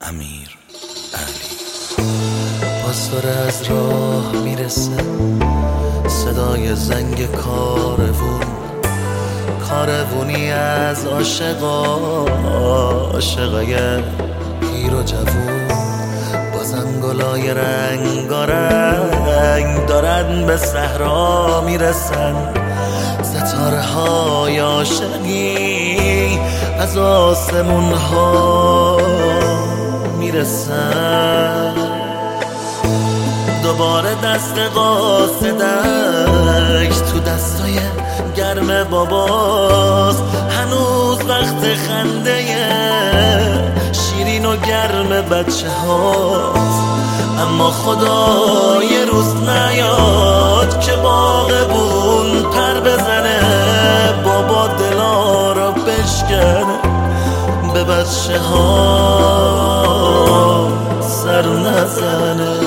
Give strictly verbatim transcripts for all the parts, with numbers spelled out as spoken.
امیر علی. باز داره از راه میرسه صدای زنگ کاروون، کاروونی از عاشقا، عاشقای پیر و جوون. بازم گلای رنگارنگ دارن به صحرا میرسن، ستاره های عاشقی از آسمون ها میرسن. دوباره دست قاصدک تو دستای گرم باباست، هنوز وقت خنده شیرین و گرم بچه هاست. اما خدا یه روز نیاد که باغبون پر بزنه، بابا دلا رو بشکنه، به بچه ها سر نزنه.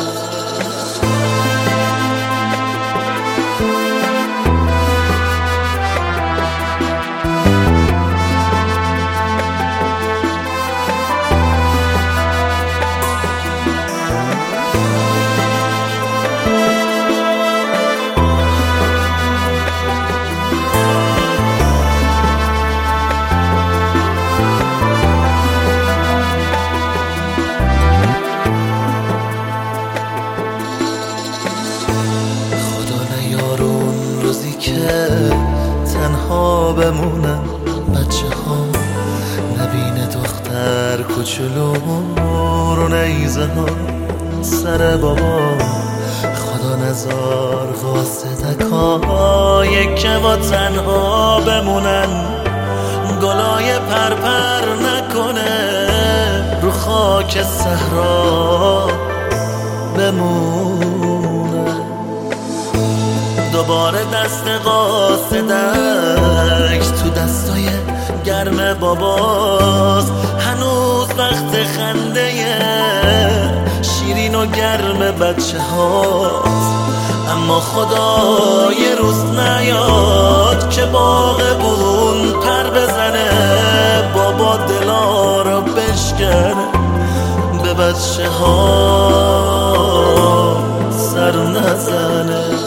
که تنها بمونن بچه ها، نبینه دختر کوچولو رو نیزه ها سر بابا. خدا نزار قاصدکای که با تنها بمونن، گلای پرپر نکنه رو خاک صحرا بمون. دوباره دست قاصدک تو دستای گرم باباست، هنوز وقت خنده شیرین و گرم بچه هاست. اما خدا یه روز نیاد که باغبون پر بزنه، بابا دلا رو بشکنه، به بچه ها سر نزنه.